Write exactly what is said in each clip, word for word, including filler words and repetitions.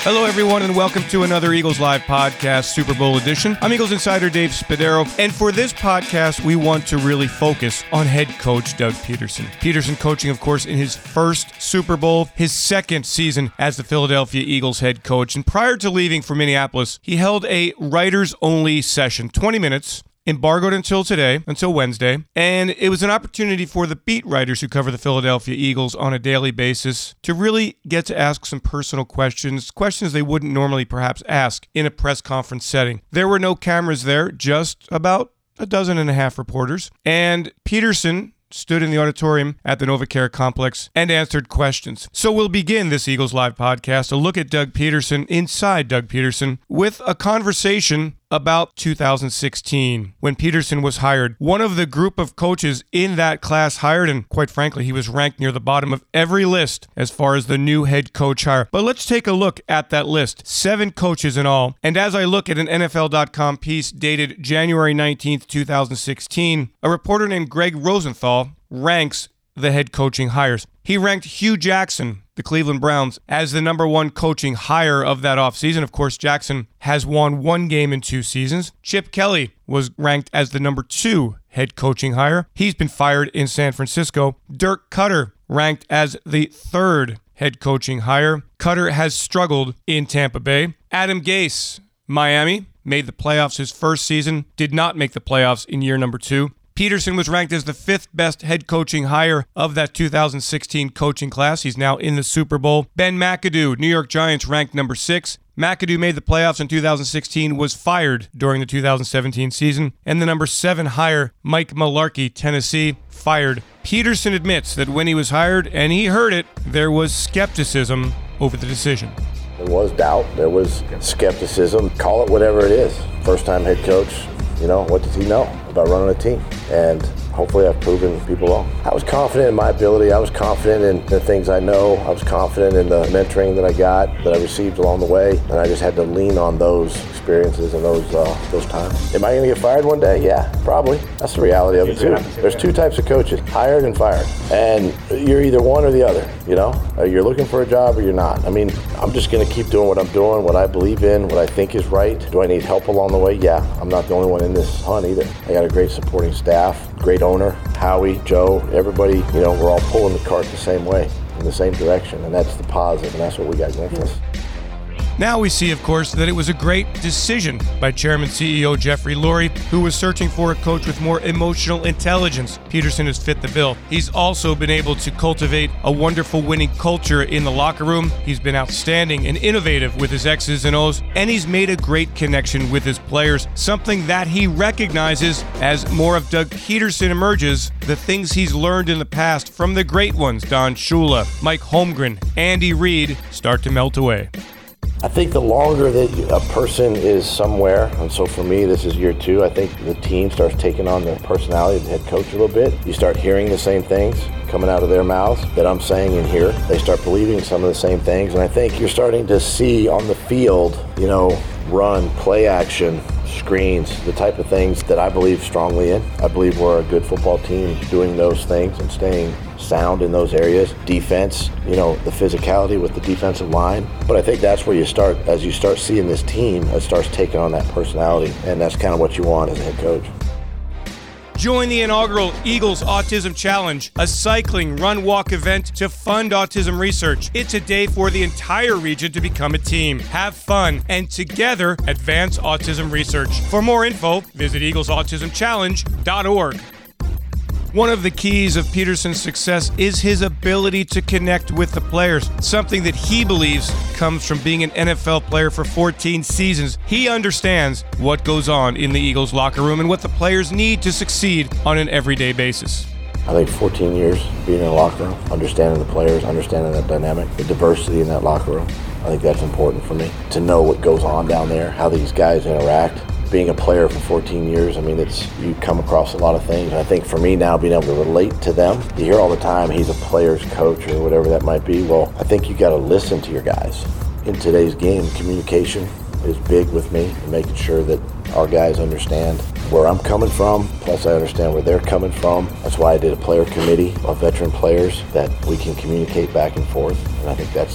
Hello, everyone, and welcome to another Eagles Live podcast, Super Bowl edition. I'm Eagles insider Dave Spadaro, and for this podcast, we want to really focus on head coach Doug Pederson. Pederson coaching, of course, in his first Super Bowl, his second season as the Philadelphia Eagles head coach, and prior to leaving for Minneapolis, he held a writers-only session, twenty minutes, embargoed until today, until Wednesday, and it was an opportunity for the beat writers who cover the Philadelphia Eagles on a daily basis to really get to ask some personal questions, questions they wouldn't normally perhaps ask in a press conference setting. There were no cameras there, just about a dozen and a half reporters, and Pederson stood in the auditorium at the NovaCare complex and answered questions. So we'll begin this Eagles Live podcast, a look at Doug Pederson, inside Doug Pederson, with a conversation about two thousand sixteen, when Pederson was hired. One of the group of coaches in that class hired, and quite frankly, he was ranked near the bottom of every list as far as the new head coach hire. But let's take a look at that list. Seven coaches in all. And as I look at an N F L dot com piece dated January nineteenth, two thousand sixteen, a reporter named Greg Rosenthal ranks the head coaching hires. He ranked Hugh Jackson, the Cleveland Browns, as the number one coaching hire of that offseason. Of course, Jackson has won one game in two seasons. Chip Kelly was ranked as the number two head coaching hire. He's been fired in San Francisco. Dirk Koetter ranked as the third head coaching hire. Koetter has struggled in Tampa Bay. Adam Gase, Miami, made the playoffs his first season, did not make the playoffs in year number two. Pederson was ranked as the fifth best head coaching hire of that two thousand sixteen coaching class. He's now in the Super Bowl. Ben McAdoo, New York Giants, ranked number six. McAdoo made the playoffs in two thousand sixteen, was fired during the two thousand seventeen season. And the number seven hire, Mike Mularkey, Tennessee, fired. Pederson admits that when he was hired, and he heard it, there was skepticism over the decision. There was doubt. There was skepticism. Call it whatever it is. First-time head coach. You know, what does he know about running a team? And hopefully I've proven people wrong. I was confident in my ability. I was confident in the things I know. I was confident in the mentoring that I got, that I received along the way. And I just had to lean on those experiences and those uh, those times. Am I going to get fired one day? Yeah, probably. That's the reality of it, too. There's two types of coaches, hired and fired. And you're either one or the other, you know? You're looking for a job or you're not. I mean, I'm just going to keep doing what I'm doing, what I believe in, what I think is right. Do I need help along the way? Yeah, I'm not the only one in this hunt either. I got a great supporting staff, great owner, Howie, Joe, everybody, you know, we're all pulling the cart the same way, in the same direction, and that's the positive, and that's what we got going for us. Now we see, of course, that it was a great decision by Chairman C E O Jeffrey Lurie, who was searching for a coach with more emotional intelligence. Pederson has fit the bill. He's also been able to cultivate a wonderful winning culture in the locker room. He's been outstanding and innovative with his X's and O's, and he's made a great connection with his players, something that he recognizes as more of Doug Pederson emerges. The things he's learned in the past from the great ones, Don Shula, Mike Holmgren, Andy Reid, start to melt away. I think the longer that a person is somewhere, and so for me, this is year two, I think the team starts taking on the personality of the head coach a little bit. You start hearing the same things coming out of their mouths that I'm saying in here. They start believing some of the same things, and I think you're starting to see on the field, you know, run, play action, screens, the type of things that I believe strongly in. I believe we're a good football team doing those things and staying sound in those areas. Defense, you know, the physicality with the defensive line. But I think that's where you start, as you start seeing this team, it starts taking on that personality, and that's kind of what you want as a head coach. Join the inaugural Eagles Autism Challenge, a cycling run-walk event to fund autism research. It's a day for the entire region to become a team, have fun, and together advance autism research. For more info, visit eagles autism challenge dot org. One of the keys of Pederson's success is his ability to connect with the players, something that he believes comes from being an N F L player for fourteen seasons. He understands what goes on in the Eagles locker room and what the players need to succeed on an everyday basis. I think fourteen years being in a locker room, understanding the players, understanding that dynamic, the diversity in that locker room. I think that's important for me, to know what goes on down there, how these guys interact. Being a player for fourteen years, I mean, it's you come across a lot of things. And I think for me now, being able to relate to them, you hear all the time, he's a player's coach or whatever that might be. Well, I think you got to listen to your guys. In today's game, communication is big with me, and making sure that our guys understand where I'm coming from, plus I understand where they're coming from. That's why I did a player committee of veteran players that we can communicate back and forth. And I think that's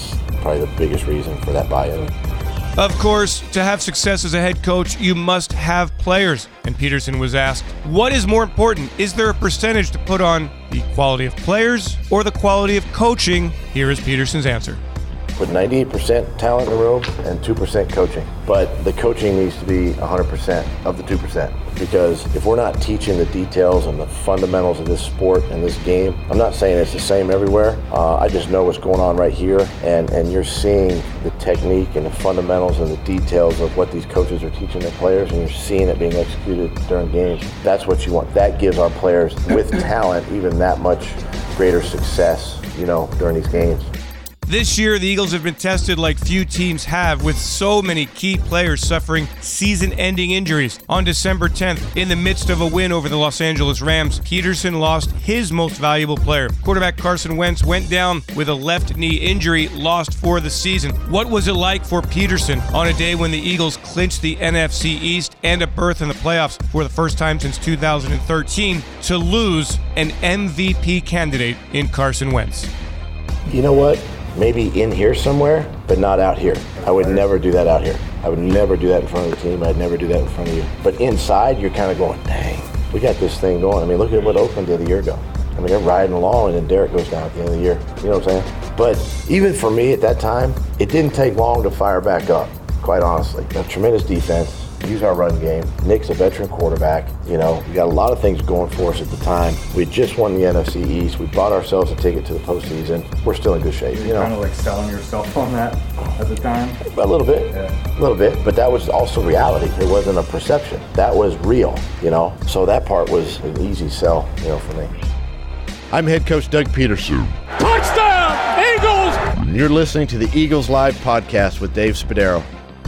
probably the biggest reason for that buy-in. Of course, to have success as a head coach, you must have players. And Peterson was asked, what is more important? Is there a percentage to put on the quality of players or the quality of coaching? Here is Peterson's answer. Put ninety-eight percent talent in the room and two percent coaching. But the coaching needs to be one hundred percent of the two percent. Because if we're not teaching the details and the fundamentals of this sport and this game, I'm not saying it's the same everywhere. Uh, I just know what's going on right here. And, and you're seeing the technique and the fundamentals and the details of what these coaches are teaching their players, and you're seeing it being executed during games. That's what you want. That gives our players with talent even that much greater success, you know, during these games. This year, the Eagles have been tested like few teams have, with so many key players suffering season-ending injuries. On December tenth, in the midst of a win over the Los Angeles Rams, Peterson lost his most valuable player. Quarterback Carson Wentz went down with a left knee injury, lost for the season. What was it like for Peterson on a day when the Eagles clinched the N F C East and a berth in the playoffs for the first time since two thousand thirteen to lose an M V P candidate in Carson Wentz? You know what? Maybe in here somewhere, but not out here. I would never do that out here. I would never do that in front of the team. I'd never do that in front of you. But inside, you're kind of going, dang, we got this thing going. I mean, look at what Oakland did a year ago. I mean, they're riding along, and then Derek goes down at the end of the year. You know what I'm saying? But even for me at that time, it didn't take long to fire back up, quite honestly. A tremendous defense. Use our run game. Nick's a veteran quarterback. You know, we got a lot of things going for us at the time. We just won the N F C East. We bought ourselves a ticket to the postseason. We're still in good shape. Were you, you know, kind of like selling yourself on that at the time? A little bit, yeah. a little bit. But that was also reality. It wasn't a perception. That was real. You know, so that part was an easy sell. You know, for me. I'm head coach Doug Peterson. Touchdown, Eagles! You're listening to the Eagles Live podcast with Dave Spadaro.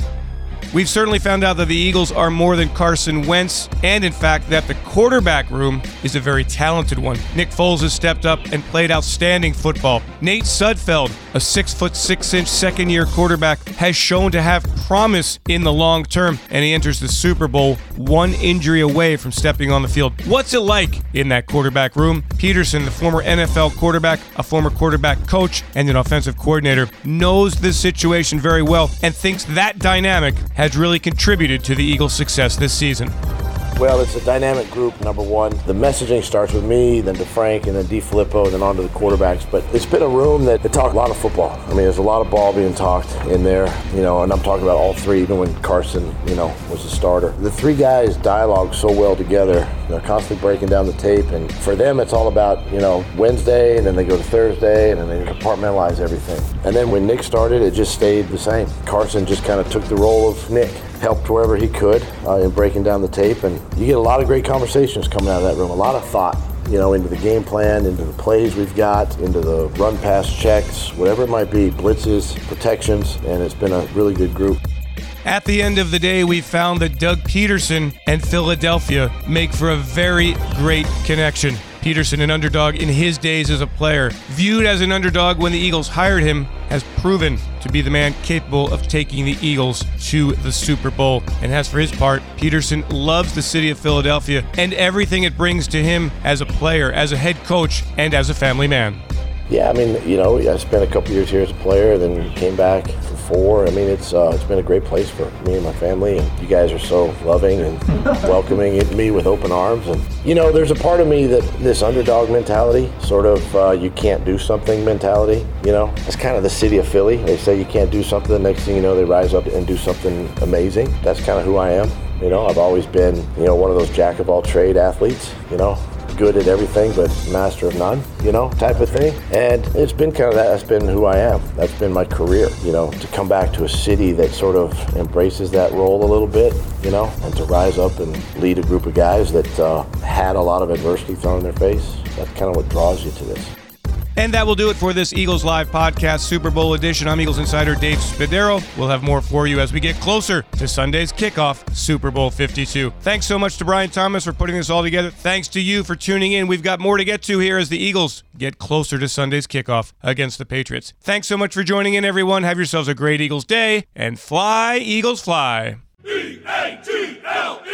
We've certainly found out that the Eagles are more than Carson Wentz, and in fact that the quarterback room is a very talented one. Nick Foles has stepped up and played outstanding football. Nate Sudfeld, a six foot six inch second-year quarterback, has shown to have promise in the long term, and he enters the Super Bowl one injury away from stepping on the field. What's it like in that quarterback room? Peterson, the former N F L quarterback, a former quarterback coach, and an offensive coordinator, knows this situation very well and thinks that dynamic has has really contributed to the Eagles' success this season. Well, it's a dynamic group, number one. The messaging starts with me, then to Frank, and then DeFilippo, and then on to the quarterbacks. But it's been a room that, that talked a lot of football. I mean, there's a lot of ball being talked in there, you know, and I'm talking about all three, even when Carson, you know, was the starter. The three guys dialogue so well together. They're constantly breaking down the tape, and for them, it's all about, you know, Wednesday, and then they go to Thursday, and then they compartmentalize everything. And then when Nick started, it just stayed the same. Carson just kind of took the role of Nick, helped wherever he could uh, in breaking down the tape, and you get a lot of great conversations coming out of that room, a lot of thought, you know, into the game plan, into the plays we've got, into the run pass checks, whatever it might be, blitzes, protections, and it's been a really good group. At the end of the day, we found that Doug Peterson and Philadelphia make for a very great connection. Peterson, an underdog in his days as a player, viewed as an underdog when the Eagles hired him, has proven to be the man capable of taking the Eagles to the Super Bowl. And as for his part, Peterson loves the city of Philadelphia and everything it brings to him as a player, as a head coach, and as a family man. Yeah, I mean, you know, I spent a couple years here as a player, then came back for four. I mean, it's uh, it's been a great place for me and my family, and you guys are so loving and welcoming me with open arms. And, you know, there's a part of me that this underdog mentality, sort of uh, you can't do something mentality, you know? It's kind of the city of Philly. They say you can't do something, the next thing you know, they rise up and do something amazing. That's kind of who I am. You know, I've always been, you know, one of those jack-of-all-trade athletes, you know? Good at everything but master of none, you know, type of thing. And it's been kind of that. That's been who I am. That's been my career, you know, to come back to a city that sort of embraces that role a little bit, you know, and to rise up and lead a group of guys that uh, had a lot of adversity thrown in their face. That's kind of what draws you to this. And that will do it for this Eagles Live podcast, Super Bowl edition. I'm Eagles insider Dave Spadaro. We'll have more for you as we get closer to Sunday's kickoff, Super Bowl fifty-two. Thanks so much to Brian Thomas for putting this all together. Thanks to you for tuning in. We've got more to get to here as the Eagles get closer to Sunday's kickoff against the Patriots. Thanks so much for joining in, everyone. Have yourselves a great Eagles day, and fly, Eagles, fly. E A G L E